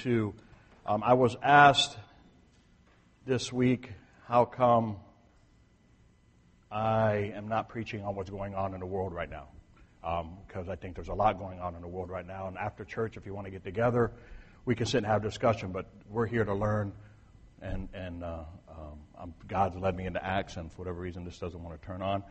22. I was asked this week how come I am not preaching on what's going on in the world right now. Because I think there's a lot going on in the world right now. And after church, if you want to get together, we can sit and have a discussion. But we're here to learn, and God's led me into Acts, and for whatever reason, this doesn't want to turn on.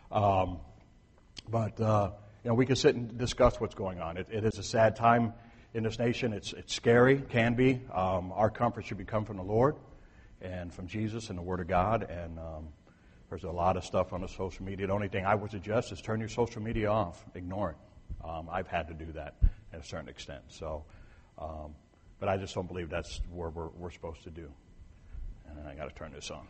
But we can sit and discuss what's going on. It is a sad time in this nation. It's scary, can be. Our comfort should come from the Lord and from Jesus and the Word of God. And there's a lot of stuff on the social media. The only thing I would suggest is turn your social media off. Ignore it. I've had to do that at a certain extent. So, but I just don't believe that's where we're supposed to do. And I got to turn this on.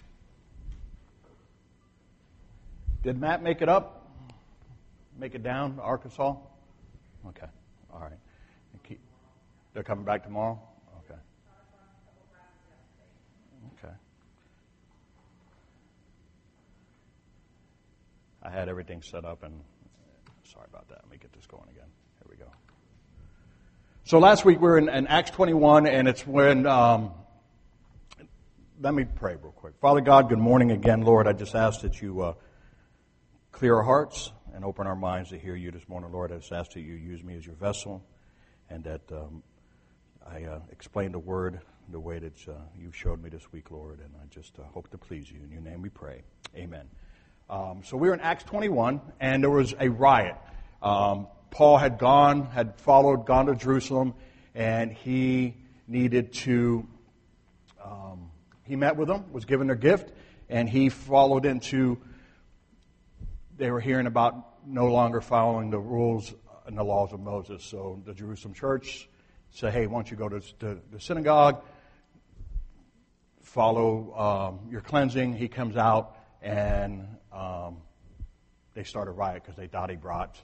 Did Matt make it up? Make it down to Arkansas? Okay. All right. They're coming back tomorrow? Okay. Okay. I had everything set up, and sorry about that. Let me get this going again. Here we go. So last week we were in Acts 21, and it's when, let me pray real quick. Father God, good morning again, Lord. I just ask that you clear our hearts and open our minds to hear you this morning, Lord. I just ask that you use me as your vessel, and that I explain the word the way that you showed me this week, Lord, and I just hope to please you. In your name we pray. Amen. So we were in Acts 21, and there was a riot. Paul had gone to Jerusalem, and he needed to, he met with them, was given their gift, and he followed into, they were hearing about no longer following the rules and the laws of Moses. So the Jerusalem church said, hey, why don't you go to the synagogue, follow your cleansing. He comes out, and they start a riot because they thought he brought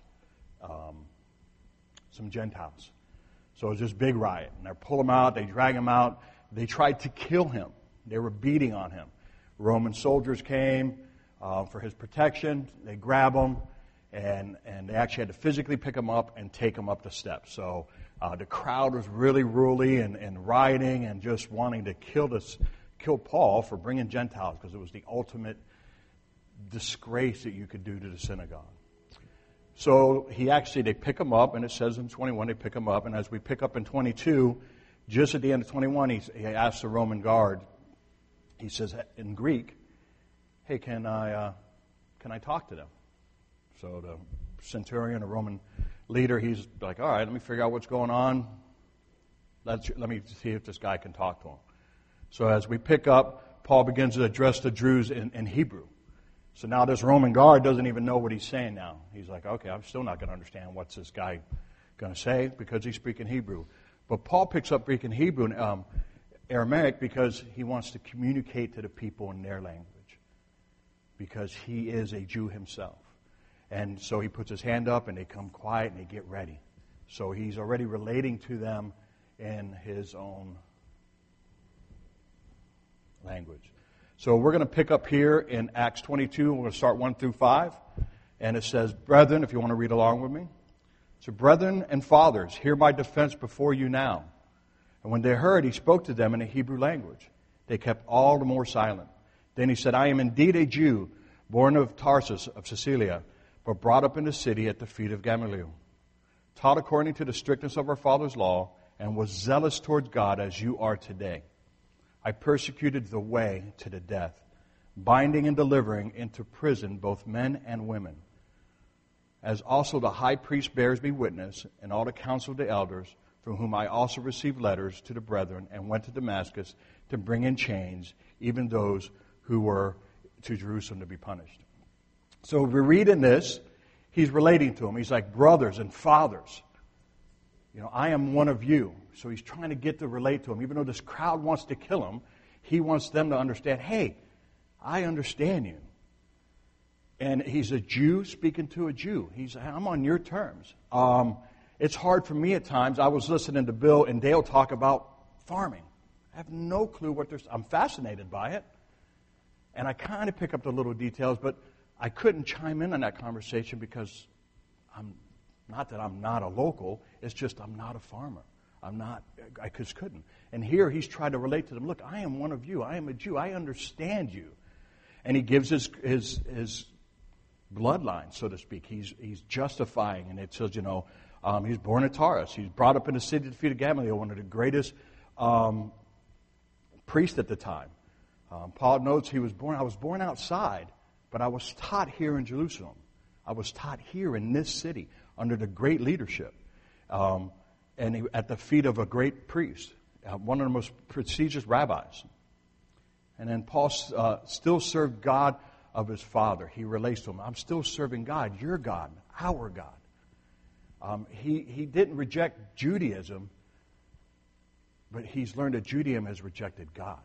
some Gentiles. So it was this big riot. And they pull him out, they drag him out. They tried to kill him. They were beating on him. Roman soldiers came for his protection. They grab him, and they actually had to physically pick him up and take him up the steps. So the crowd was really and rioting and just wanting to kill Paul for bringing Gentiles, because it was the ultimate disgrace that you could do to the synagogue. So they pick him up, and it says in 21 they pick him up, and as we pick up in 22, just at the end of 21, he asks the Roman guard, he says in Greek, hey, can I talk to them? So the centurion, a Roman leader, he's like, all right, let me figure out what's going on. Let me see if this guy can talk to him. So as we pick up, Paul begins to address the Jews in Hebrew. So now this Roman guard doesn't even know what he's saying now. He's like, okay, I'm still not going to understand what's this guy going to say because he's speaking Hebrew. But Paul picks up Greek and Hebrew and Aramaic because he wants to communicate to the people in their language, because he is a Jew himself. And so he puts his hand up, and they come quiet, and they get ready. So he's already relating to them in his own language. So we're going to pick up here in Acts 22. We're going to start 1 through 5. And it says, brethren, if you want to read along with me. So, brethren and fathers, hear my defense before you now. And when they heard, he spoke to them in the Hebrew language. They kept all the more silent. Then he said, I am indeed a Jew, born of Tarsus of Cilicia, but brought up in the city at the feet of Gamaliel, taught according to the strictness of our father's law, and was zealous towards God as you are today. I persecuted the way to the death, binding and delivering into prison both men and women. As also the high priest bears me witness, and all the council of the elders, from whom I also received letters to the brethren, and went to Damascus to bring in chains, even those who were to Jerusalem to be punished. So we read in this, he's relating to them. He's like, brothers and fathers, I am one of you. So he's trying to get to relate to him. Even though this crowd wants to kill him, he wants them to understand, hey, I understand you. And he's a Jew speaking to a Jew. I'm on your terms. It's hard for me at times. I was listening to Bill and Dale talk about farming. I have no clue what I'm fascinated by it. And I kind of pick up the little details, but I couldn't chime in on that conversation because not that I'm not a local, it's just I'm not a farmer. I'm not, I just couldn't. And here he's trying to relate to them. Look, I am one of you. I am a Jew. I understand you. And he gives his bloodline, so to speak. He's justifying, and it says, he's born at Taurus. He's brought up in the city of the feet of Gamaliel, one of the greatest priests at the time. Paul notes I was born outside, but I was taught here in Jerusalem. I was taught here in this city under the great leadership, at the feet of a great priest, one of the most prestigious rabbis. And then Paul still served God of his father. He relates to him. I'm still serving God, your God, our God. He didn't reject Judaism, but he's learned that Judaism has rejected God.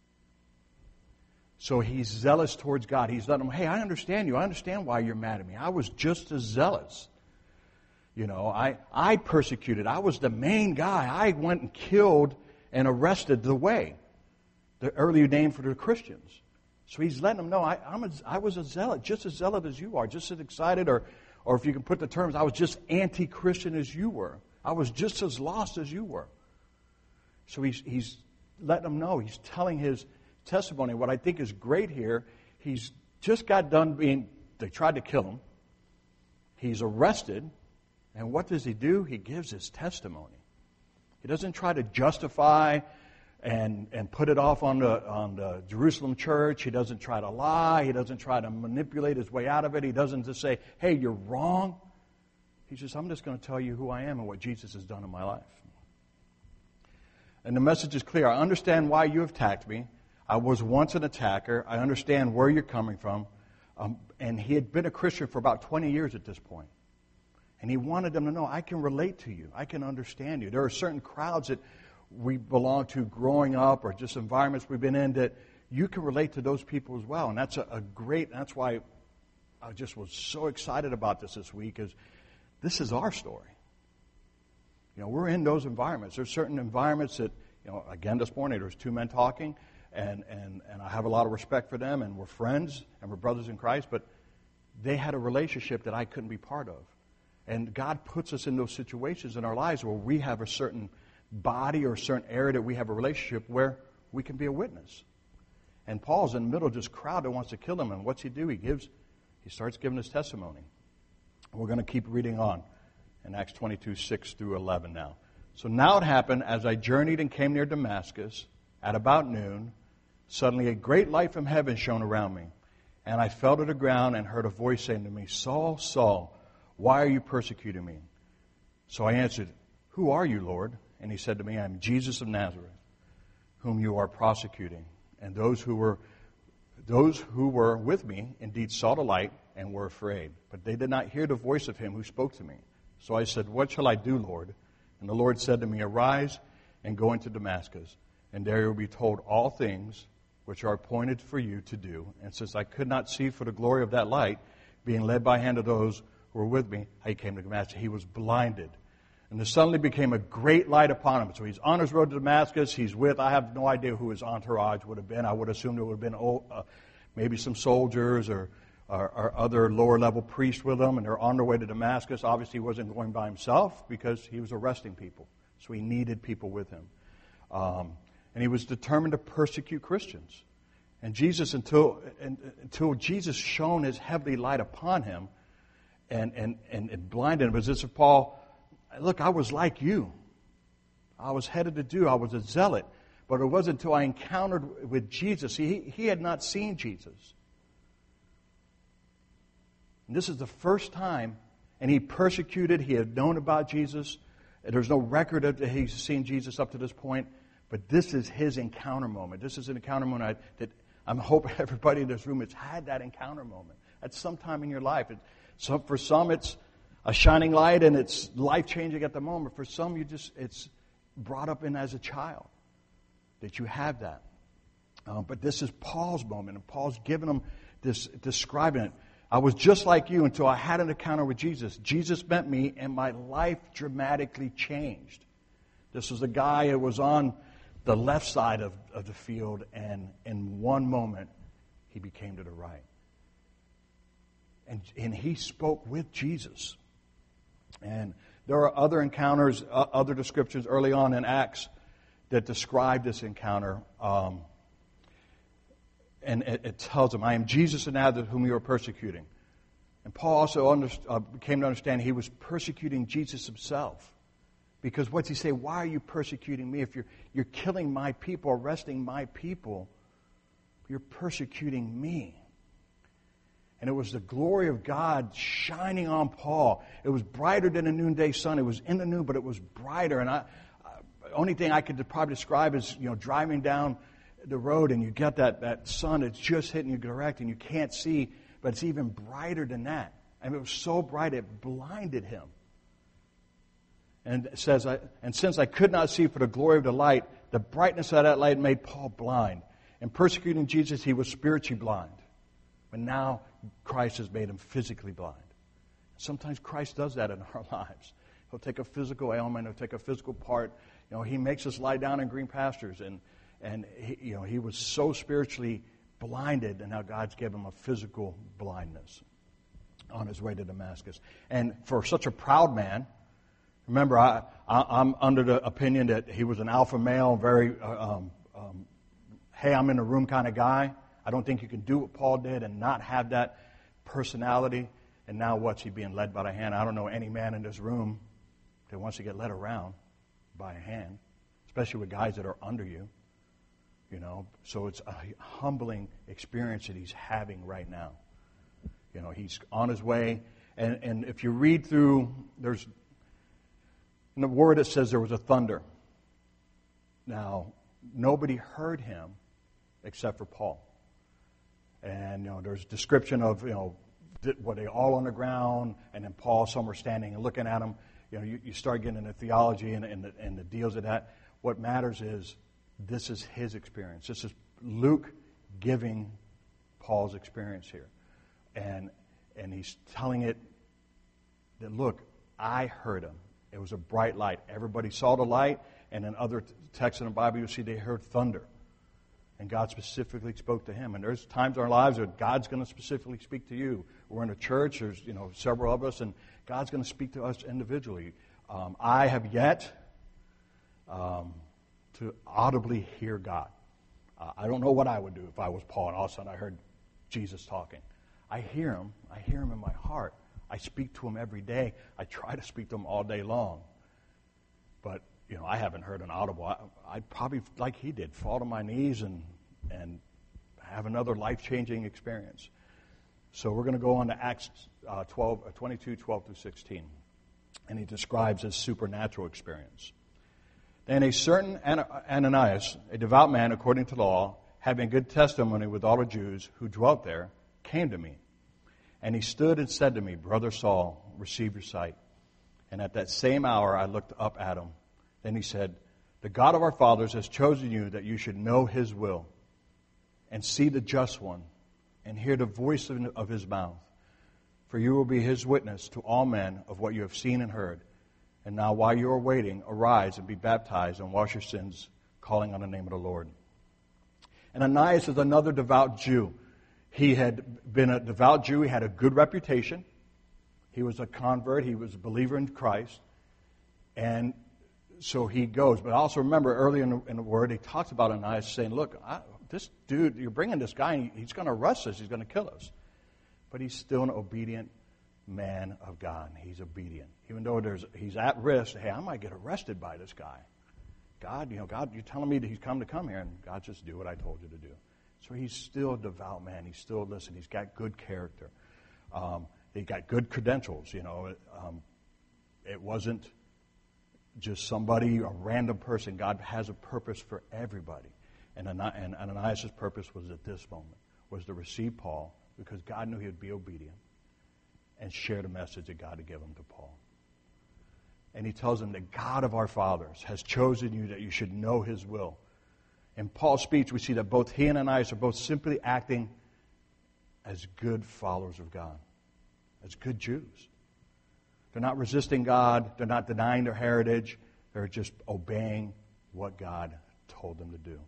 So he's zealous towards God. He's letting them, hey, I understand you. I understand why you're mad at me. I was just as zealous. I persecuted. I was the main guy. I went and killed and arrested the Way, the earlier name for the Christians. So he's letting them know, I was a zealot, just as zealot as you are, just as excited, or if you can put the terms, I was just anti-Christian as you were. I was just as lost as you were. So he's letting them know. He's telling his testimony. What I think is great here, he's just got done they tried to kill him. He's arrested. And what does he do? He gives his testimony. He doesn't try to justify and put it off on the Jerusalem church. He doesn't try to lie. He doesn't try to manipulate his way out of it. He doesn't just say, hey, you're wrong. He says, I'm just going to tell you who I am and what Jesus has done in my life. And the message is clear. I understand why you have attacked me. I was once an attacker. I understand where you're coming from. And he had been a Christian for about 20 years at this point. And he wanted them to know, I can relate to you. I can understand you. There are certain crowds that we belong to growing up, or just environments we've been in, that you can relate to those people as well. And that's that's why I just was so excited about this week, is this is our story. We're in those environments. There's certain environments that, again this morning, there's two men talking, and I have a lot of respect for them, and we're friends, and we're brothers in Christ, but they had a relationship that I couldn't be part of. And God puts us in those situations in our lives where we have a certain body or a certain area that we have a relationship where we can be a witness. And Paul's in the middle of this crowd that wants to kill him, and what's he do? He starts giving his testimony. We're going to keep reading on in Acts 22, 6 through 11 now. So now it happened, as I journeyed and came near Damascus, at about noon, suddenly a great light from heaven shone around me. And I fell to the ground and heard a voice saying to me, Saul, Saul, why are you persecuting me? So I answered, who are you, Lord? And he said to me, I am Jesus of Nazareth, whom you are prosecuting. And those who were with me indeed saw the light and were afraid. But they did not hear the voice of him who spoke to me. So I said, what shall I do, Lord? And the Lord said to me, arise and go into Damascus, and there you will be told all things which are appointed for you to do. And since I could not see for the glory of that light, being led by hand of those who were with me, I came to Damascus. He was blinded. And there suddenly became a great light upon him. So he's on his road to Damascus. I have no idea who his entourage would have been. I would assume it would have been maybe some soldiers or other lower-level priests with him, and they're on their way to Damascus. Obviously, he wasn't going by himself because he was arresting people. So he needed people with him. And he was determined to persecute Christians. And Jesus, until Jesus shone his heavenly light upon him and blinded him, as if Paul, look, I was like you. I was headed to do. I was a zealot. But it wasn't until I encountered with Jesus. He had not seen Jesus. And this is the first time, and he persecuted. He had known about Jesus. There's no record that he's seen Jesus up to this point. But this is his encounter moment. This is an encounter moment that I'm hoping everybody in this room has had that encounter moment at some time in your life. For some, it's a shining light and it's life-changing at the moment. For some, it's brought up in as a child that you have that. But this is Paul's moment, and Paul's giving them this, describing it. I was just like you until I had an encounter with Jesus. Jesus met me, and my life dramatically changed. This was a guy who was on the left side of the field, and in one moment, he became to the right. And he spoke with Jesus. And There are other encounters, other descriptions early on in Acts that describe this encounter. And it tells them, I am Jesus of Nazareth whom you are persecuting. And Paul also came to understand he was persecuting Jesus himself. Because what's he say? Why are you persecuting me? If you're killing my people, arresting my people, you're persecuting me. And it was the glory of God shining on Paul. It was brighter than a noonday sun. It was in the noon, but it was brighter. And the only thing I could probably describe is, driving down the road and you get that sun, it's just hitting you direct and you can't see, but it's even brighter than that. And it was so bright it blinded him. And it says, and since I could not see for the glory of the light, the brightness of that light made Paul blind. In persecuting Jesus, he was spiritually blind. But now Christ has made him physically blind. Sometimes Christ does that in our lives. He'll take a physical ailment, he'll take a physical part. He makes us lie down in green pastures. And he was so spiritually blinded, and now God's given him a physical blindness on his way to Damascus. And for such a proud man, remember, I'm under the opinion that he was an alpha male, very, hey, I'm in the room kind of guy. I don't think you can do what Paul did and not have that personality. And now what's he being led by the hand? I don't know any man in this room that wants to get led around by a hand, especially with guys that are under you. So it's a humbling experience that he's having right now. He's on his way. And if you read through, there's, in the word it says there was a thunder. Now, nobody heard him except for Paul. And, there's description of, were they all on the ground? And then Paul, some were standing and looking at him. You start getting into theology and the deals of that. What matters is this is his experience. This is Luke giving Paul's experience here. And he's telling it that, look, I heard him. It was a bright light. Everybody saw the light. And in other texts in the Bible, you'll see they heard thunder. And God specifically spoke to him. And there's times in our lives that God's going to specifically speak to you. We're in a church. There's several of us. And God's going to speak to us individually. I have yet to audibly hear God. I don't know what I would do if I was Paul and all of a sudden I heard Jesus talking. I hear him. I hear him in my heart. I speak to him every day. I try to speak to him all day long. But, I haven't heard an audible. I'd probably, like he did, fall to my knees and have another life-changing experience. So we're going to go on to Acts 22, 12 through 16. And he describes his supernatural experience. Then a certain Ananias, a devout man according to law, having good testimony with all the Jews who dwelt there, came to me. And he stood and said to me, Brother Saul, receive your sight. And at that same hour I looked up at him. Then he said, the God of our fathers has chosen you that you should know his will and see the just one and hear the voice of his mouth. For you will be his witness to all men of what you have seen and heard. And now while you are waiting, arise and be baptized and wash your sins, calling on the name of the Lord. And Ananias is another devout Jew. He had been a devout Jew. He had a good reputation. He was a convert. He was a believer in Christ. And so he goes. But also remember, earlier in the Word, he talks about Ananias saying, look, this dude, you're bringing this guy, and he's going to arrest us. He's going to kill us. But he's still an obedient man of God. He's obedient. Even though he's at risk, hey, I might get arrested by this guy. God, you're telling me that he's come here, and God, just do what I told you to do. So he's still a devout man. He's still listening. He's got good character. He got good credentials. It wasn't just somebody, a random person. God has a purpose for everybody. And Ananias' purpose was at this moment, was to receive Paul, because God knew he would be obedient and share the message that God had given to Paul. And he tells him, the God of our fathers has chosen you that you should know his will. In Paul's speech, we see that both he and Ananias are both simply acting as good followers of God, as good Jews. They're not resisting God. They're not denying their heritage. They're just obeying what God told them to do.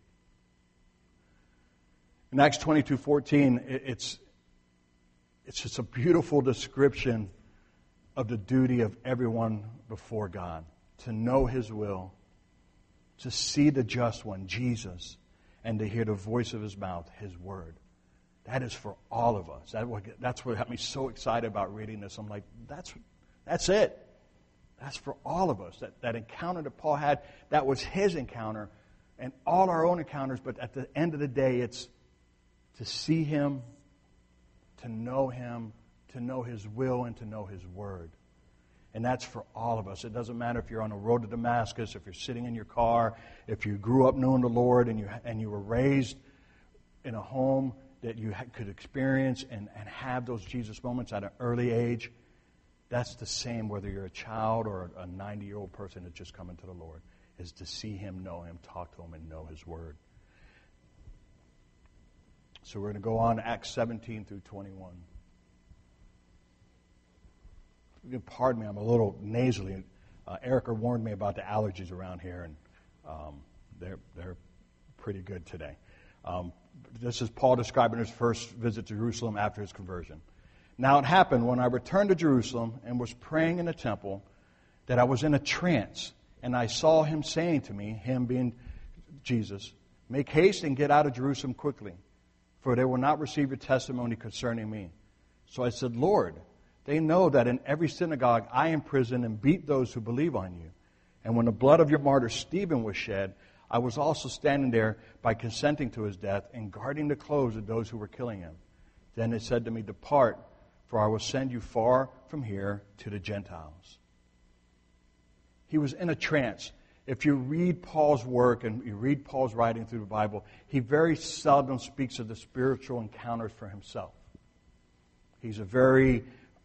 In Acts 22:14, it's just a beautiful description of the duty of everyone before God, to know His will, to see the just one, Jesus, and to hear the voice of His mouth, His word. That is for all of us. That's what got me so excited about reading this. I'm like, that's it. That's for all of us. That encounter that Paul had, that was his encounter, and all our own encounters, but at the end of the day, it's to see Him, to know His will, and to know His word. And that's for all of us. It doesn't matter if you're on the road to Damascus, if you're sitting in your car, if you grew up knowing the Lord and you were raised in a home that you could experience and have those Jesus moments at an early age. That's the same whether you're a child or a 90-year-old person that's just coming to the Lord, is to see Him, know Him, talk to Him, and know His word. So we're going to go on to Acts 17 through 21. Pardon me, I'm a little nasally. Erica warned me about the allergies around here, and they're pretty good today. This is Paul describing his first visit to Jerusalem after his conversion. Now it happened when I returned to Jerusalem and was praying in the temple that I was in a trance, and I saw Him saying to me, Him being Jesus, make haste and get out of Jerusalem quickly, for they will not receive your testimony concerning me. So I said, Lord, they know that in every synagogue I imprison and beat those who believe on you. And when the blood of your martyr Stephen was shed, I was also standing there by consenting to his death and guarding the clothes of those who were killing him. Then they said to me, depart, for I will send you far from here to the Gentiles. He was in a trance. If you read Paul's work and you read Paul's writing through the Bible, he very seldom speaks of the spiritual encounters for himself. He's a very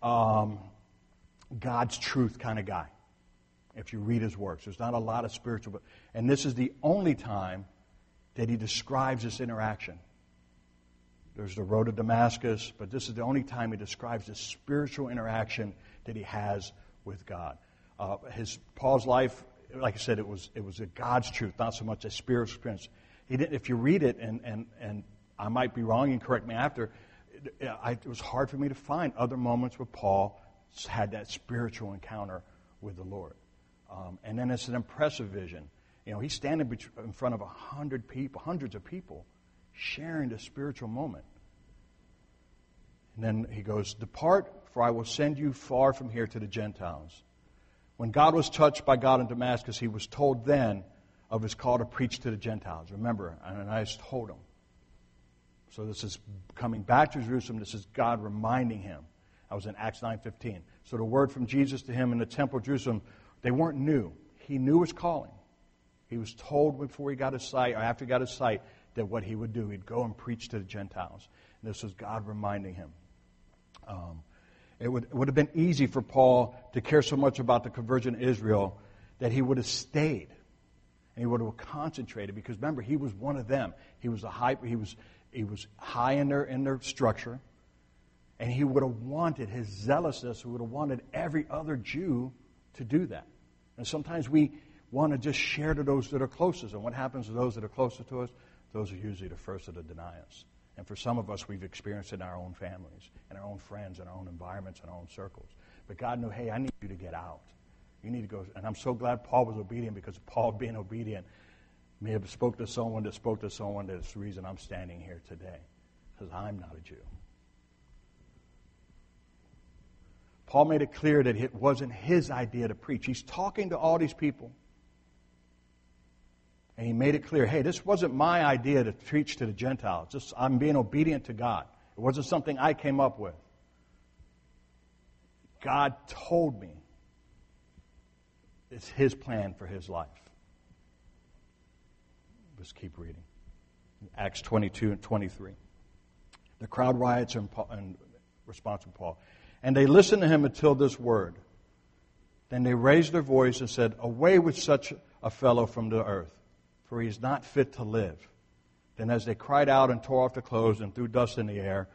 God's truth kind of guy. If you read his works, there's not a lot of spiritual, and this is the only time that he describes this interaction. There's the road to Damascus, but this is the only time he describes this spiritual interaction that he has with God. Paul's life, like I said, it was a God's truth, not so much a spiritual experience. He didn't. If you read it, and I might be wrong, and correct me after, it was hard for me to find other moments where Paul had that spiritual encounter with the Lord. And then it's an impressive vision. You know, he's standing in front of 100 people, hundreds of people, sharing the spiritual moment. And then he goes, depart, for I will send you far from here to the Gentiles. When God was touched by God in Damascus, he was told then of his call to preach to the Gentiles. Remember, Ananias told him. So this is coming back to Jerusalem. This is God reminding him. I was in Acts 9:15. So the word from Jesus to him in the temple of Jerusalem, they weren't new. He knew his calling. He was told before he got his sight, or after he got his sight, that what he would do, he'd go and preach to the Gentiles. And this was God reminding him. It would have been easy for Paul to care so much about the conversion of Israel that he would have stayed and he would have concentrated, because remember, he was one of them. He was high in their structure, and he would have wanted his zealousness. He would have wanted every other Jew to do that. And sometimes we want to just share to those that are closest. And what happens to those that are closest to us? Those are usually the first to deny us. And for some of us, we've experienced it in our own families, in our own friends, in our own environments, in our own circles. But God knew, hey, I need you to get out. You need to go. And I'm so glad Paul was obedient, because Paul being obedient may have spoke to someone that spoke to someone. That's the reason I'm standing here today, because I'm not a Jew. Paul made it clear that it wasn't his idea to preach. He's talking to all these people. And he made it clear, hey, this wasn't my idea to preach to the Gentiles. I'm being obedient to God. It wasn't something I came up with. God told me it's his plan for his life. Let's keep reading. Acts 22 and 23. The crowd riots in response to Paul. And they listened to him until this word. Then they raised their voice and said, away with such a fellow from the earth, for he is not fit to live. Then as they cried out and tore off their clothes and threw dust in the air,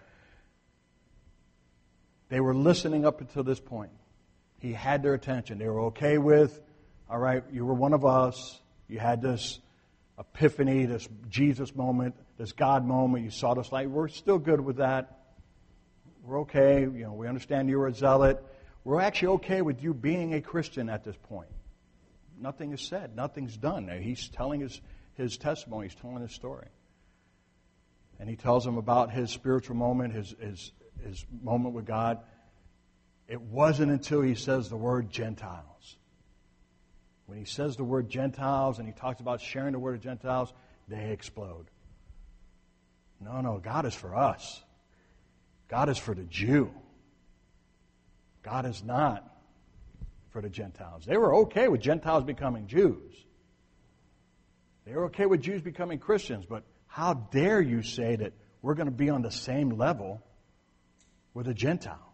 they were listening up until this point. He had their attention. They were okay with, all right, you were one of us. You had this epiphany, this Jesus moment, this God moment. You saw this light. We're still good with that. We're okay. You know, we understand you were a zealot. we're actually okay with you being a Christian at this point. Nothing is said. Nothing's done. He's telling his testimony. He's telling his story. And he tells them about his spiritual moment, his moment with God. It wasn't until he says the word Gentiles. When he says the word Gentiles and he talks about sharing the word of Gentiles, they explode. No, God is for us. God is for the Jew. God is not for the Gentiles. They were okay with Gentiles becoming Jews. They were okay with Jews becoming Christians, but how dare you say that we're going to be on the same level with a Gentile?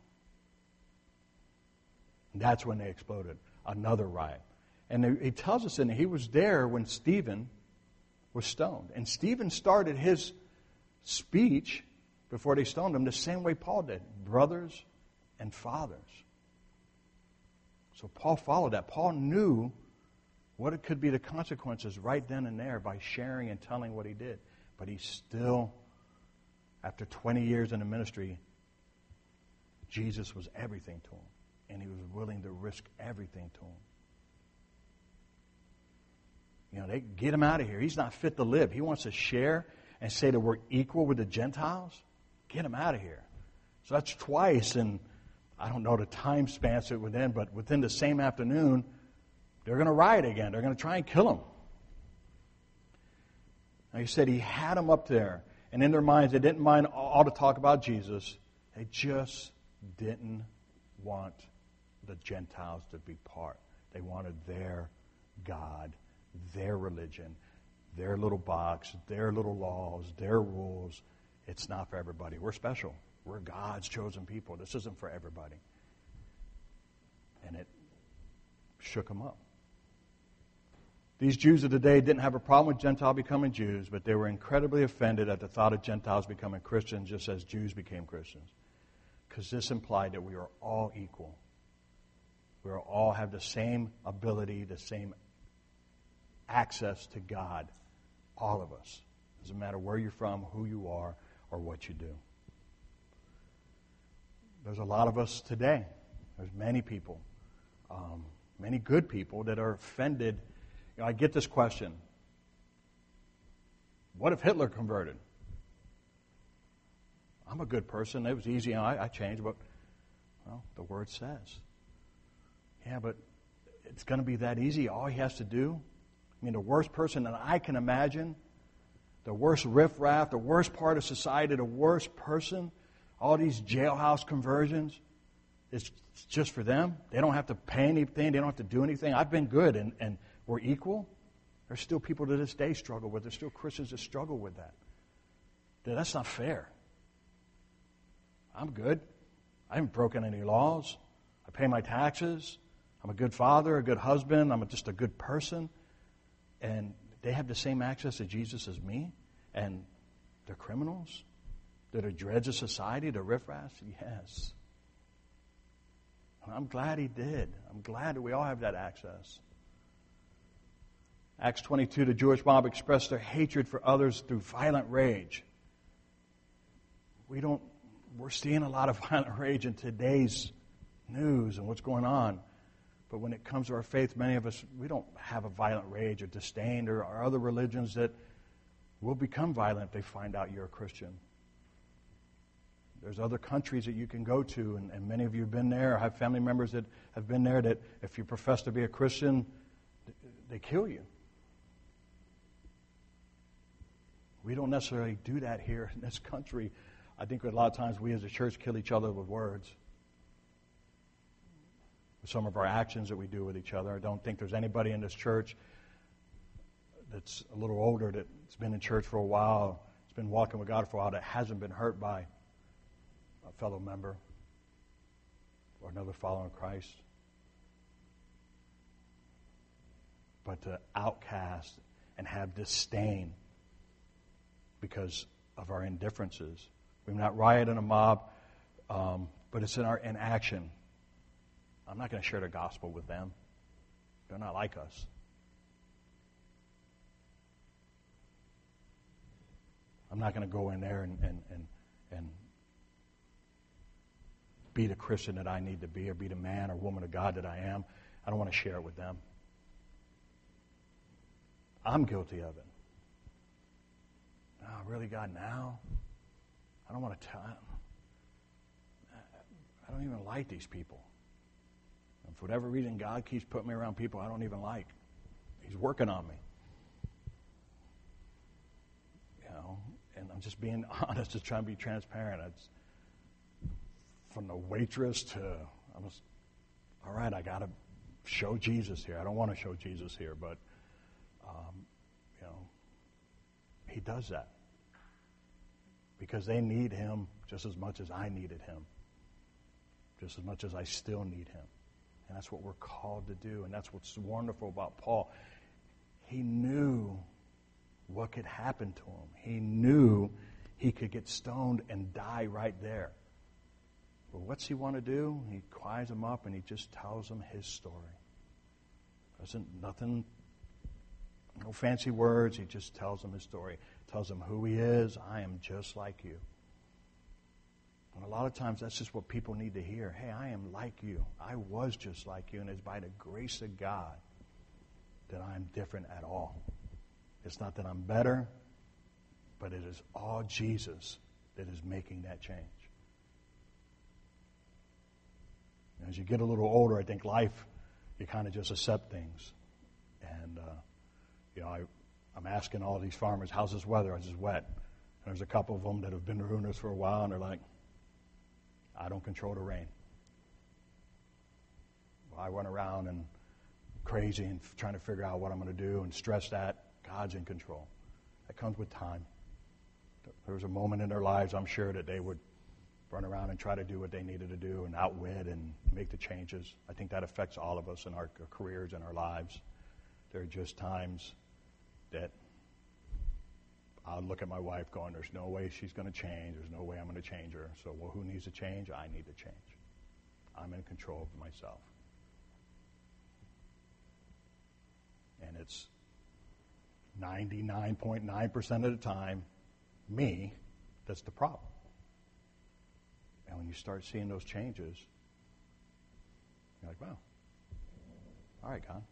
And that's when they exploded. Another riot. And he tells us that he was there when Stephen was stoned. And Stephen started his speech before they stoned him the same way Paul did. Brothers and fathers. So Paul followed that. Paul knew what it could be the consequences right then and there by sharing and telling what he did. But he still, after 20 years in the ministry, Jesus was everything to him. And he was willing to risk everything to him. They get him out of here. He's not fit to live. He wants to share and say that we're equal with the Gentiles. Get him out of here. So that's twice, and I don't know the time spans it within, but within the same afternoon, they're going to riot again. They're going to try and kill him. Now, he said he had them up there, and in their minds, they didn't mind all the talk about Jesus. They just didn't want the Gentiles to be part. They wanted their God, their religion, their little box, their little laws, their rules. It's not for everybody. We're special. We're God's chosen people. This isn't for everybody. And it shook them up. These Jews of the day didn't have a problem with Gentiles becoming Jews, but they were incredibly offended at the thought of Gentiles becoming Christians just as Jews became Christians. Because this implied that we are all equal. We all have the same ability, the same access to God. All of us. Doesn't matter where you're from, who you are, or what you do. There's a lot of us today. There's many people, many good people that are offended. I get this question. What if Hitler converted? I'm a good person. It was easy. I changed, but the Word says. Yeah, but it's going to be that easy. All he has to do. The worst person that I can imagine, the worst riffraff, the worst part of society, the worst person, all these jailhouse conversions, it's just for them. They don't have to pay anything. They don't have to do anything. I've been good, and we're equal. There's still people to this day struggle with. There's still Christians that struggle with that. That's not fair. I'm good. I haven't broken any laws. I pay my taxes. I'm a good father, a good husband. I'm just a good person. And they have the same access to Jesus as me. And they're criminals. That are dregs of society, the riffraffs. Yes. And I'm glad he did. I'm glad that we all have that access. Acts 22, the Jewish mob expressed their hatred for others through violent rage. We're seeing a lot of violent rage in today's news and what's going on. But when it comes to our faith, many of us, we don't have a violent rage or disdain. There are other religions that will become violent if they find out you're a Christian. There's other countries that you can go to, and many of you have been there or have family members that have been there, that if you profess to be a Christian, they kill you. We don't necessarily do that here in this country. I think a lot of times we as a church kill each other with words. With some of our actions that we do with each other. I don't think there's anybody in this church that's a little older, that's been in church for a while, that's been walking with God for a while, that hasn't been hurt by a fellow member or another follower of Christ. But to outcast and have disdain because of our indifferences. We've not rioted in a mob, but it's in action. I'm not going to share the gospel with them. They're not like us. I'm not going to go in there and be the Christian that I need to be or be the man or woman of God that I am. I don't want to share it with them. I'm guilty of it. Oh, really, God, now? I don't want to tell. I don't even like these people. And for whatever reason, God keeps putting me around people I don't even like. He's working on me. You know, and I'm just being honest, just trying to be transparent. It's from the waitress to, all right, I got to show Jesus here. I don't want to show Jesus here, but, he does that. Because they need him just as much as I needed him. Just as much as I still need him. And that's what we're called to do. And that's what's wonderful about Paul. He knew what could happen to him. He knew he could get stoned and die right there. But what's he want to do? He quiets them up and he just tells them his story. Nothing, no fancy words. He just tells them his story. Tells them who he is. I am just like you. And a lot of times that's just what people need to hear. Hey, I am like you. I was just like you. And it's by the grace of God that I'm different at all. It's not that I'm better, but it is all Jesus that is making that change. And as you get a little older, I think life, you kind of just accept things. And, I'm asking all these farmers, how's this weather? It's just wet. And there's a couple of them that have been doing this for a while, and they're like, I don't control the rain. Well, I run around and crazy and trying to figure out what I'm going to do and stress that. God's in control. That comes with time. There was a moment in their lives, I'm sure, that they would run around and try to do what they needed to do and outwit and make the changes. I think that affects all of us in our careers and our lives. There are just times that I'll look at my wife going, there's no way she's going to change. There's no way I'm going to change her. So, who needs to change? I need to change. I'm in control of myself. And it's 99.9% of the time me that's the problem. And when you start seeing those changes, you're like, wow, all right, God.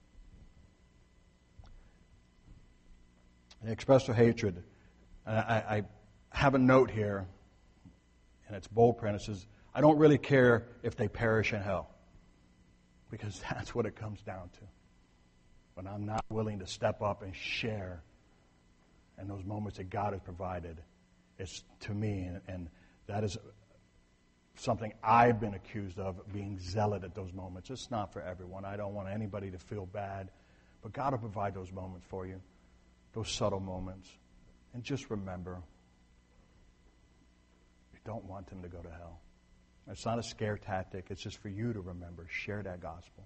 They express their hatred. I have a note here, and it's bold print. It says, I don't really care if they perish in hell. Because that's what it comes down to. When I'm not willing to step up and share in those moments that God has provided, it's to me, and that is something I've been accused of, being zealot at those moments. It's not for everyone. I don't want anybody to feel bad. But God will provide those moments for you. Those subtle moments. And just remember, you don't want them to go to hell. It's not a scare tactic. It's just for you to remember. Share that gospel.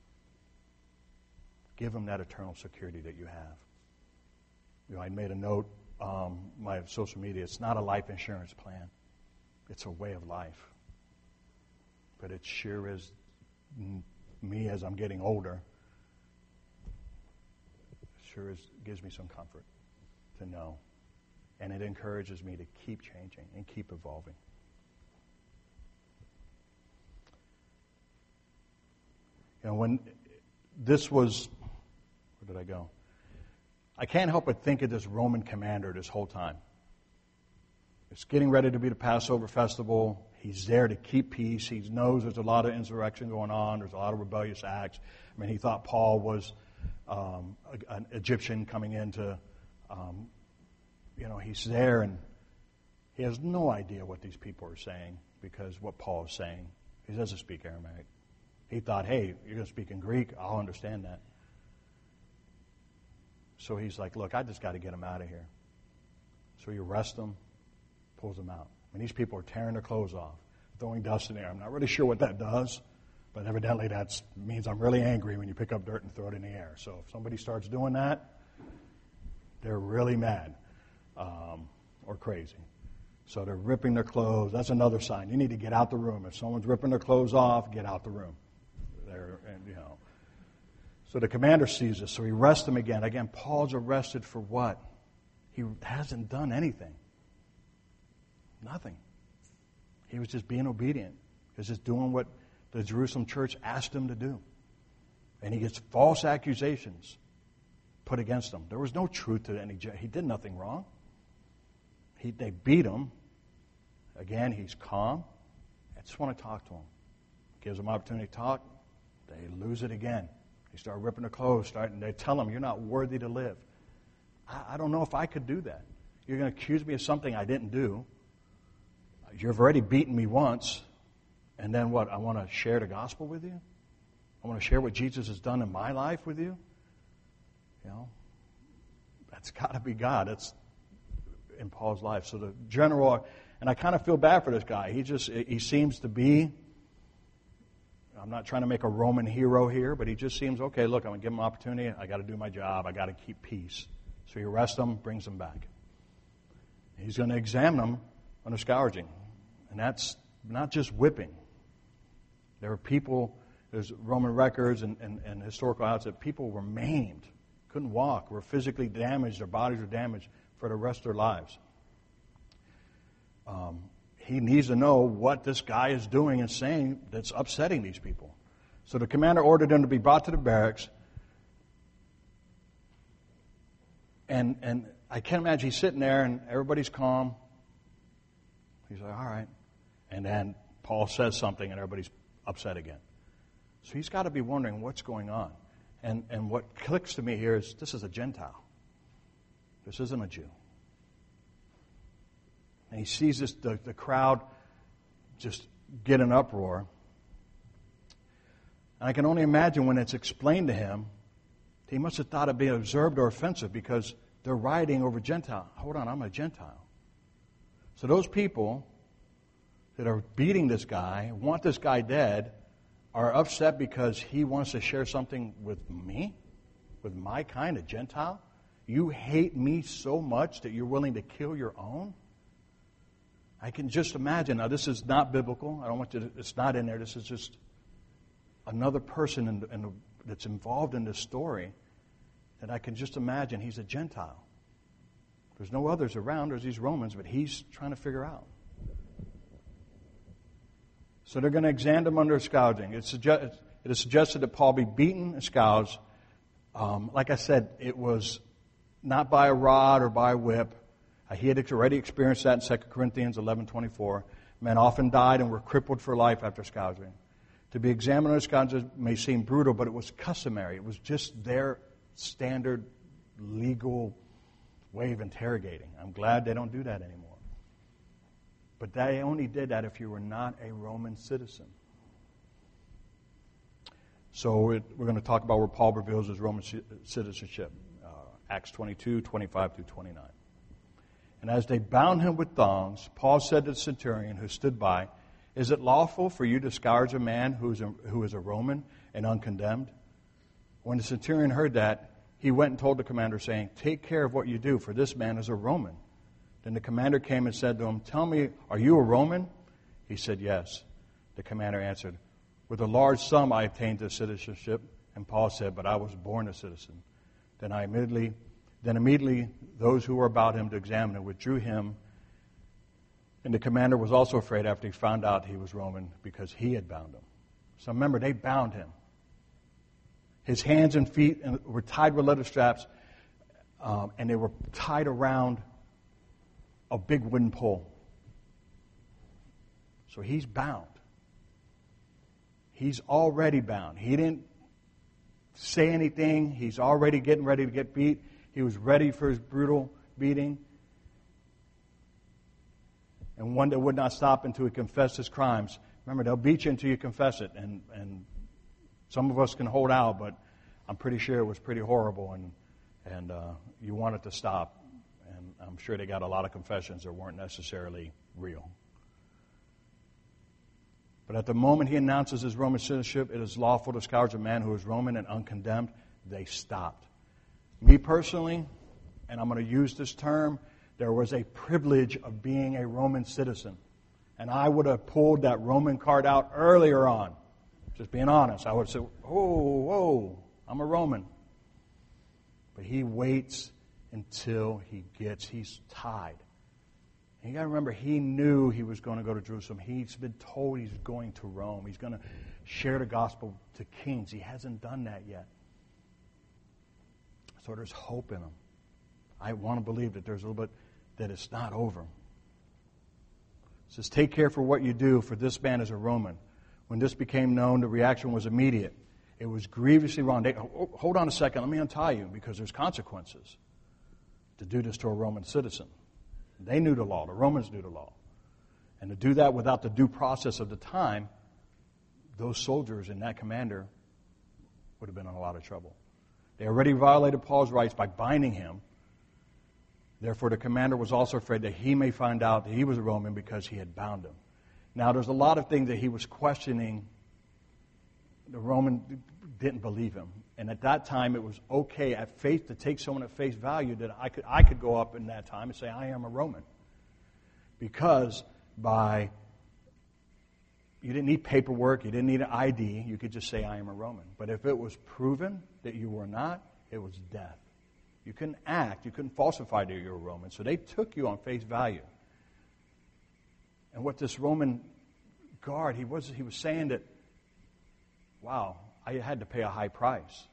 Give them that eternal security that you have. I made a note, my social media. It's not a life insurance plan. It's a way of life. But it sure is me as I'm getting older. Sure gives me some comfort to know. And it encourages me to keep changing and keep evolving. When this was, where did I go? I can't help but think of this Roman commander this whole time. It's getting ready to be the Passover festival. He's there to keep peace. He knows there's a lot of insurrection going on. There's a lot of rebellious acts. I mean, he thought Paul was an Egyptian coming into, he's there and he has no idea what these people are saying because what Paul is saying. He doesn't speak Aramaic. He thought, hey, you're going to speak in Greek, I'll understand that. So he's like, look, I just got to get him out of here. So he arrests him, pulls him out. And these people are tearing their clothes off, throwing dust in the air. I'm not really sure what that does. But evidently that means I'm really angry when you pick up dirt and throw it in the air. So if somebody starts doing that, they're really mad or crazy. So they're ripping their clothes. That's another sign. You need to get out the room. If someone's ripping their clothes off, get out the room. So the commander sees this, so he arrests them again. Again, Paul's arrested for what? He hasn't done anything. Nothing. He was just being obedient. He's just doing what the Jerusalem church asked him to do. And he gets false accusations put against him. There was no truth to any. He did nothing wrong. They beat him. Again, he's calm. I just want to talk to him. Gives them opportunity to talk. They lose it again. They start ripping their clothes. They tell him, you're not worthy to live. I don't know if I could do that. You're going to accuse me of something I didn't do. You've already beaten me once. And then what? I want to share the gospel with you? I want to share what Jesus has done in my life with you? You know, that's got to be God. That's in Paul's life. So the general, and I kind of feel bad for this guy. He seems to be, I'm not trying to make a Roman hero here, but he just seems, okay, look, I'm going to give him an opportunity. I got to do my job. I got to keep peace. So he arrests him, brings him back. He's going to examine him under scourging. And that's not just whipping. There are people, there's Roman records and historical accounts that people were maimed, couldn't walk, were physically damaged, their bodies were damaged for the rest of their lives. He needs to know what this guy is doing and saying that's upsetting these people. So the commander ordered him to be brought to the barracks. And I can't imagine he's sitting there and everybody's calm. He's like, all right. And then Paul says something and everybody's upset again. So he's got to be wondering what's going on. And what clicks to me here is this is a Gentile. This isn't a Jew. And he sees the crowd just get an uproar. And I can only imagine when it's explained to him, he must have thought it being observed or offensive because they're rioting over Gentile. Hold on, I'm a Gentile. So those people that are beating this guy, want this guy dead, are upset because he wants to share something with me, with my kind, a Gentile. You hate me so much that you're willing to kill your own? I can just imagine. Now, this is not biblical. I don't want you to, it's not in there. This is just another person that's involved in this story that I can just imagine he's a Gentile. There's no others around. There's these Romans, but he's trying to figure out. So they're going to examine him under scourging. It is suggested that Paul be beaten and scourged. Like I said, it was not by a rod or by a whip. He had already experienced that in 2 Corinthians 11:24. Men often died and were crippled for life after scourging. To be examined under scourging may seem brutal, but it was customary. It was just their standard legal way of interrogating. I'm glad they don't do that anymore. But they only did that if you were not a Roman citizen. So we're going to talk about where Paul reveals his Roman citizenship. Acts 22:25-29. And as they bound him with thongs, Paul said to the centurion who stood by, "Is it lawful for you to scourge a man who is a Roman and uncondemned?" When the centurion heard that, he went and told the commander, saying, "Take care of what you do, for this man is a Roman." Then the commander came and said to him, "Tell me, are you a Roman?" He said, "Yes." The commander answered, "With a large sum I obtained this citizenship." And Paul said, "But I was born a citizen." Then immediately those who were about him to examine him withdrew him. And the commander was also afraid after he found out he was Roman because he had bound him. So remember, they bound him. His hands and feet were tied with leather straps, and they were tied around a big wooden pole. So he's bound. He's already bound. He didn't say anything. He's already getting ready to get beat. He was ready for his brutal beating. And one that would not stop until he confessed his crimes. Remember, they'll beat you until you confess it. And some of us can hold out, but I'm pretty sure it was pretty horrible, and you want it to stop. And I'm sure they got a lot of confessions that weren't necessarily real. But at the moment he announces his Roman citizenship, it is lawful to scourge a man who is Roman and uncondemned. They stopped. Me personally, and I'm going to use this term, there was a privilege of being a Roman citizen. And I would have pulled that Roman card out earlier on. Just being honest. I would say, whoa, I'm a Roman. But he waits until he's tied. And you got to remember, he knew he was going to go to Jerusalem. He's been told he's going to Rome. He's going to share the gospel to kings. He hasn't done that yet. So there's hope in him. I want to believe that there's a little bit that it's not over. It says, take care for what you do, for this man is a Roman. When this became known, the reaction was immediate. It was grievously wrong. Hold on a second, let me untie you, because there's consequences to do this to a Roman citizen. They knew the law. The Romans knew the law. And to do that without the due process of the time, those soldiers and that commander would have been in a lot of trouble. They already violated Paul's rights by binding him. Therefore, the commander was also afraid that he may find out that he was a Roman because he had bound him. Now, there's a lot of things that he was questioning. The Roman didn't believe him. And at that time, it was okay at faith to take someone at face value that I could go up in that time and say, I am a Roman. Because you didn't need paperwork, you didn't need an ID, you could just say, I am a Roman. But if it was proven that you were not, it was death. You couldn't act, you couldn't falsify that you were a Roman. So they took you on face value. And what this Roman guard, he was saying that, wow, I had to pay a high price.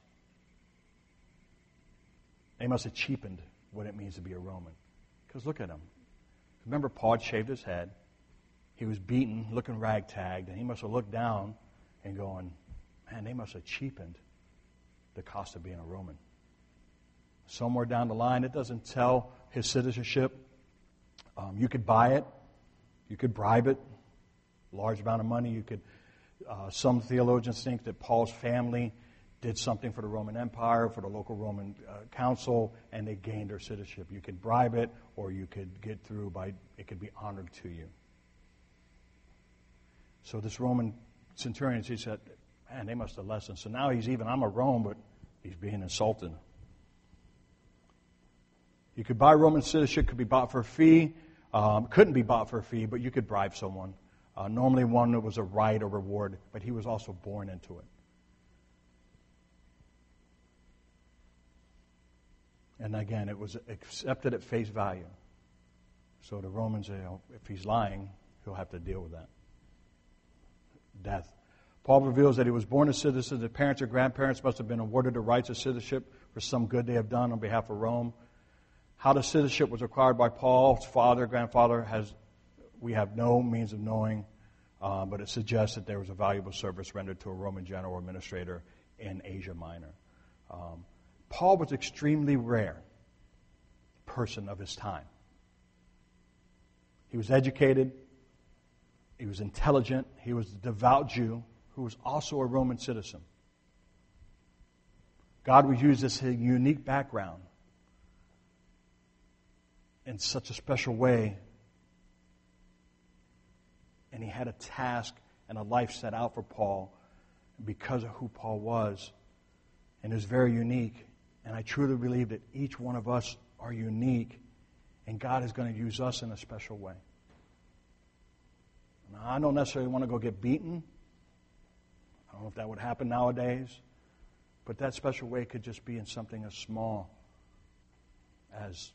They must have cheapened what it means to be a Roman. Because look at him. Remember, Paul had shaved his head. He was beaten, looking ragtagged, and he must have looked down and going, man, they must have cheapened the cost of being a Roman. Somewhere down the line, it doesn't tell his citizenship. You could buy it. You could bribe it. Large amount of money. You could. Some theologians think that Paul's family did something for the Roman Empire, for the local Roman council, and they gained their citizenship. You could bribe it, or you could get through by it could be honored to you. So this Roman centurion, he said, man, they must have lessened. So now I'm a Rome, but he's being insulted. You could buy Roman citizenship, could be bought for a fee, couldn't be bought for a fee, but you could bribe someone. Normally one that was a right or reward, but he was also born into it. And again, it was accepted at face value. So the Romans, if he's lying, he'll have to deal with that. Death. Paul reveals that he was born a citizen. The parents or grandparents must have been awarded the rights of citizenship for some good they have done on behalf of Rome. How the citizenship was acquired by Paul's father, grandfather, we have no means of knowing, but it suggests that there was a valuable service rendered to a Roman general or administrator in Asia Minor. Paul was extremely rare person of his time. He was educated, he was intelligent, he was a devout Jew who was also a Roman citizen. God would use this unique background in such a special way, and he had a task and a life set out for Paul because of who Paul was, and it was very unique. And I truly believe that each one of us are unique, and God is going to use us in a special way. Now, I don't necessarily want to go get beaten. I don't know if that would happen nowadays, but that special way could just be in something as small as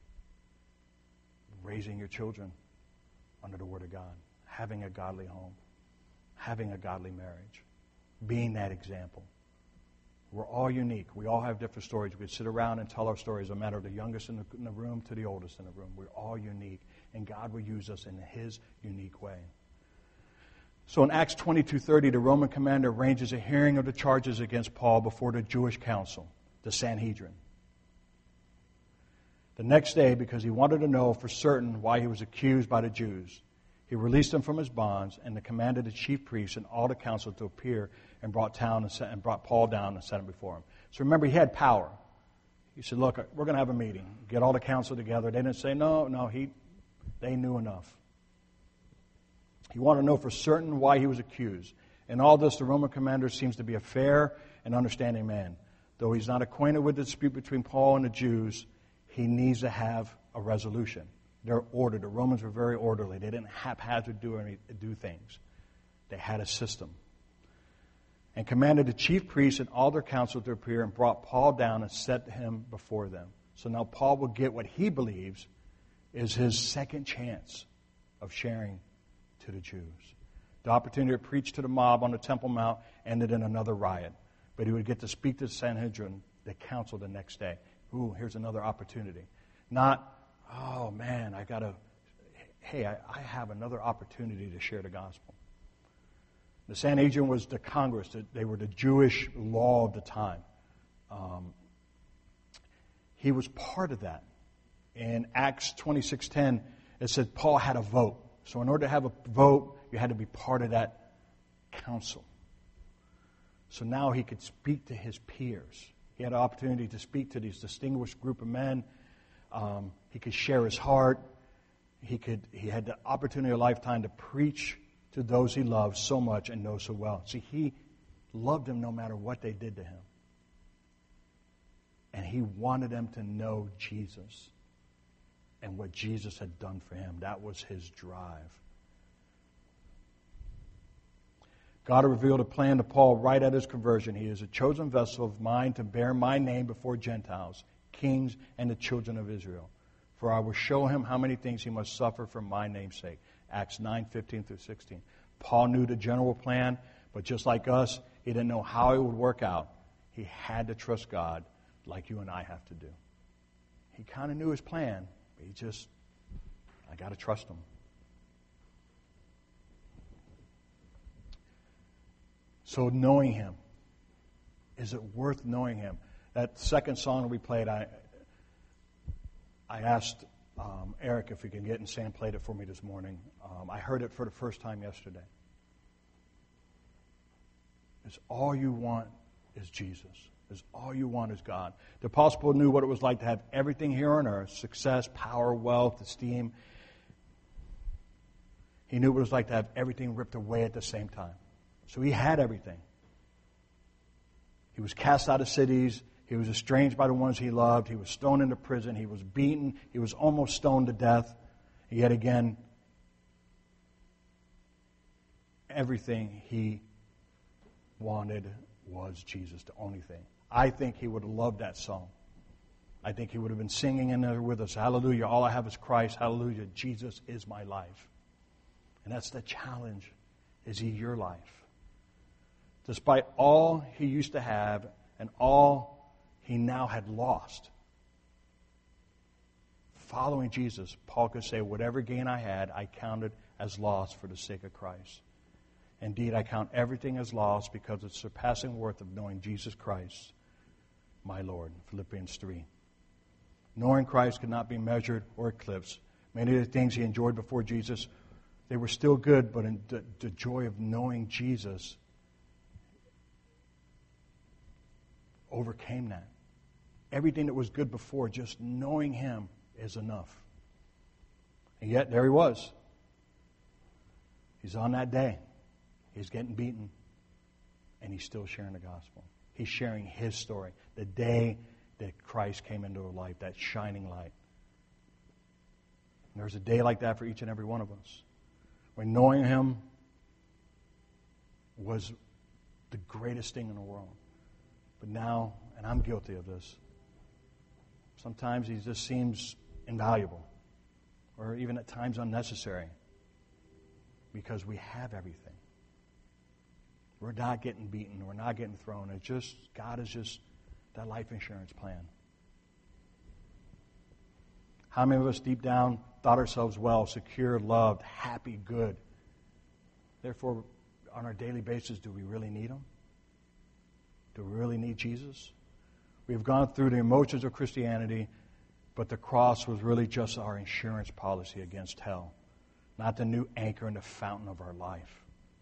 raising your children under the Word of God, having a godly home, having a godly marriage, being that example. We're all unique. We all have different stories. We could sit around and tell our stories, no matter the youngest in the room to the oldest in the room. We're all unique, and God will use us in His unique way. So in Acts 22:30, the Roman commander arranges a hearing of the charges against Paul before the Jewish council, the Sanhedrin. The next day, because he wanted to know for certain why he was accused by the Jews, he released him from his bonds and commanded the chief priests and all the council to appear and brought Paul down and set him before him. So remember, he had power. He said, look, we're going to have a meeting. Get all the council together. They didn't say, no, they knew enough. He wanted to know for certain why he was accused. In all this, the Roman commander seems to be a fair and understanding man. Though he's not acquainted with the dispute between Paul and the Jews, he needs to have a resolution. They're ordered. The Romans were very orderly. They didn't haphazard do things. They had a system. And commanded the chief priests and all their council to appear and brought Paul down and set him before them. So now Paul will get what he believes is his second chance of sharing to the Jews. The opportunity to preach to the mob on the Temple Mount ended in another riot. But he would get to speak to the Sanhedrin, the council, the next day. Ooh, here's another opportunity. Not, oh man, I have another opportunity to share the gospel. The Sanhedrin was the Congress. They were the Jewish law of the time. He was part of that. In Acts 26:10, it said Paul had a vote. So in order to have a vote, you had to be part of that council. So now he could speak to his peers. He had an opportunity to speak to these distinguished group of men. He could share his heart. He had the opportunity of a lifetime to preach to those he loved so much and knows so well. See, he loved them no matter what they did to him. And he wanted them to know Jesus and what Jesus had done for him. That was his drive. God revealed a plan to Paul right at his conversion. He is a chosen vessel of mine to bear my name before Gentiles, kings, and the children of Israel. For I will show him how many things he must suffer for my name's sake. Acts 9:15-16. Paul knew the general plan, but just like us, he didn't know how it would work out. He had to trust God like you and I have to do. He kind of knew his plan, but I got to trust him. So knowing him, is it worth knowing him? That second song we played, I asked Eric if he could get, and Sam played it for me this morning. I heard it for the first time yesterday. It's all you want is Jesus. It's all you want is God. The Apostle Paul knew what it was like to have everything here on earth, success, power, wealth, esteem. He knew what it was like to have everything ripped away at the same time. So he had everything. He was cast out of cities. He was estranged by the ones he loved. He was thrown into prison. He was beaten. He was almost stoned to death. And yet again, everything he wanted was Jesus, the only thing. I think he would have loved that song. I think he would have been singing in there with us, hallelujah, all I have is Christ, hallelujah, Jesus is my life. And that's the challenge. Is he your life? Despite all he used to have and all he now had lost, following Jesus, Paul could say, whatever gain I had, I counted as loss for the sake of Christ. Indeed, I count everything as loss because of the surpassing worth of knowing Jesus Christ, my Lord. Philippians 3. Knowing Christ could not be measured or eclipsed. Many of the things he enjoyed before Jesus, they were still good, but in the joy of knowing Jesus overcame that. Everything that was good before, just knowing him is enough. And yet, there he was. He's on that day. He's getting beaten, and he's still sharing the gospel. He's sharing his story, the day that Christ came into her life, that shining light. And there's a day like that for each and every one of us. When knowing him was the greatest thing in the world. But now, and I'm guilty of this, sometimes he just seems invaluable, or even at times unnecessary, because we have everything. We're not getting beaten. We're not getting thrown. It's just, God is just that life insurance plan. How many of us deep down thought ourselves well, secure, loved, happy, good? Therefore, on our daily basis, do we really need him? Do we really need Jesus? We've gone through the emotions of Christianity, but the cross was really just our insurance policy against hell, not the new anchor in the fountain of our life.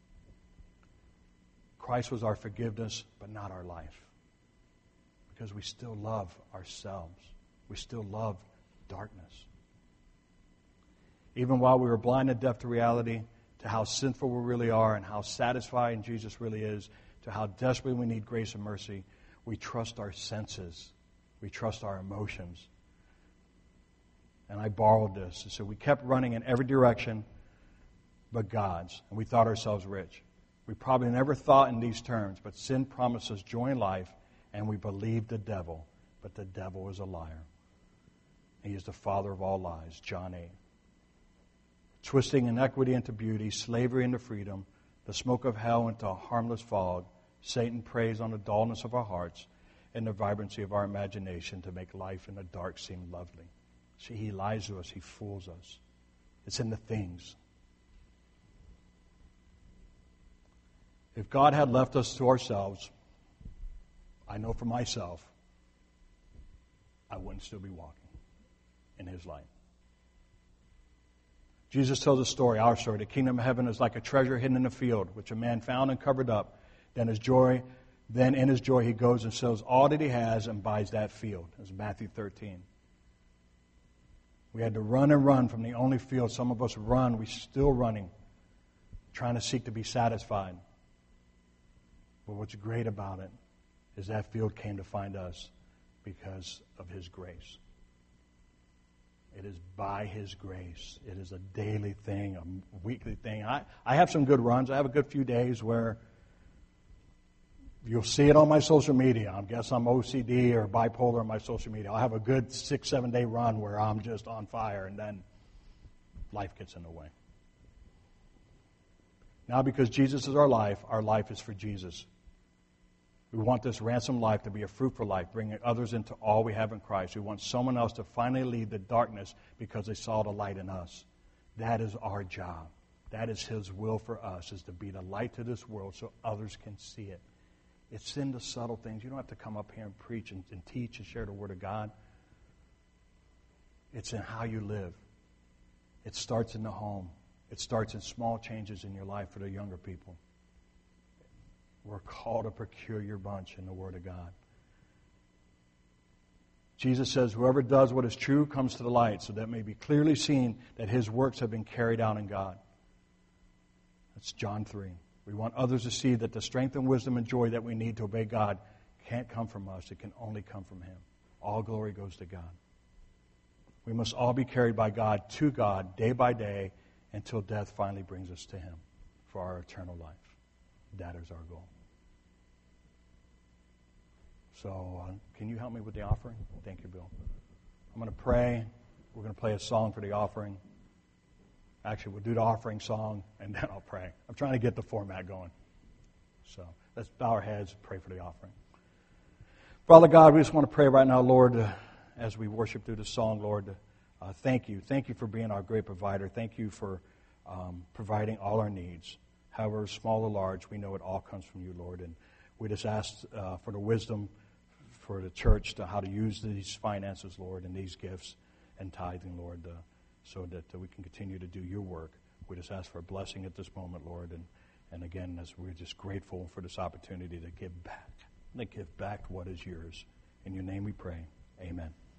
Christ was our forgiveness, but not our life. Because we still love ourselves. We still love darkness. Even while we were blind and deaf to reality, to how sinful we really are and how satisfying Jesus really is, to how desperately we need grace and mercy, we trust our senses. We trust our emotions. And I borrowed this. So we kept running in every direction but God's, and we thought ourselves rich. We probably never thought in these terms, but sin promised us joy in life, and we believed the devil, but the devil is a liar. He is the father of all lies, John 8. Twisting inequity into beauty, slavery into freedom, the smoke of hell into a harmless fog, Satan preys on the dullness of our hearts and the vibrancy of our imagination to make life in the dark seem lovely. See, he lies to us. He fools us. It's in the things. If God had left us to ourselves, I know for myself, I wouldn't still be walking in His light. Jesus tells a story, our story. The kingdom of heaven is like a treasure hidden in a field, which a man found and covered up. Then in his joy, he goes and sells all that he has and buys that field. That's Matthew 13. We had to run and run from the only field. Some of us run, we're still running, trying to seek to be satisfied. But what's great about it is that field came to find us because of His grace. It is by His grace. It is a daily thing, a weekly thing. I have some good runs. I have a good few days where you'll see it on my social media. I guess I'm OCD or bipolar on my social media. I'll have a good 6-7 day run where I'm just on fire, and then life gets in the way. Now, because Jesus is our life is for Jesus. We want this ransom life to be a fruitful life, bringing others into all we have in Christ. We want someone else to finally leave the darkness because they saw the light in us. That is our job. That is His will for us, is to be the light to this world so others can see it. It's in the subtle things. You don't have to come up here and preach and teach and share the Word of God. It's in how you live. It starts in the home. It starts in small changes in your life for the younger people. We're called a peculiar bunch in the Word of God. Jesus says, whoever does what is true comes to the light, so that it may be clearly seen that his works have been carried out in God. That's John 3. We want others to see that the strength and wisdom and joy that we need to obey God can't come from us. It can only come from Him. All glory goes to God. We must all be carried by God to God day by day until death finally brings us to Him for our eternal life. That is our goal. So, can you help me with the offering? Thank you, Bill. I'm going to pray. We're going to play a song for the offering. Actually, we'll do the offering song, and then I'll pray. I'm trying to get the format going. So, let's bow our heads and pray for the offering. Father God, we just want to pray right now, Lord, as we worship through the song, Lord, thank you. Thank you for being our great provider. Thank you for providing all our needs. However small or large, we know it all comes from you, Lord. And we just ask for the wisdom for the church to how to use these finances, Lord, and these gifts and tithing, Lord, so that we can continue to do your work. We just ask for a blessing at this moment, Lord. And again, as we're just grateful for this opportunity to give back what is yours. In your name we pray. Amen.